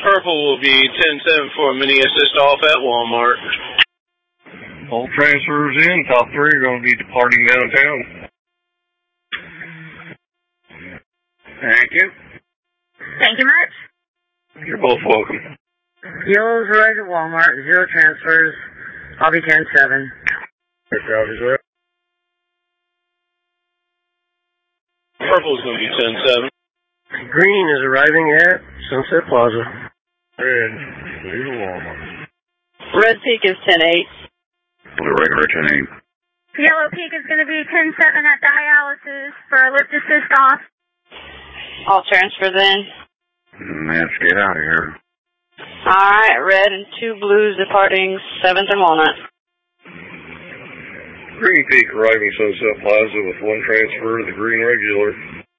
Purple will be 10-7 for mini assist off at Walmart. All transfers in. Top 3 are going to be departing downtown. Thank you. Thank you much. You're both welcome. Yellow's arrived at Walmart. 0 transfers. I'll be 10-7. Purple's going to be 10-7. Green is arriving at Sunset Plaza. Red, leave Walmart. Red Peak is 10-8. Blue regular 10-8. Yellow Peak is going to be 10-7 at dialysis for a lift assist off. All transfers in. Let's get out of here. All right, Red and 2 Blues departing 7th and Walnut. Green Peak arriving Sunset Plaza with 1 transfer, the Green regular.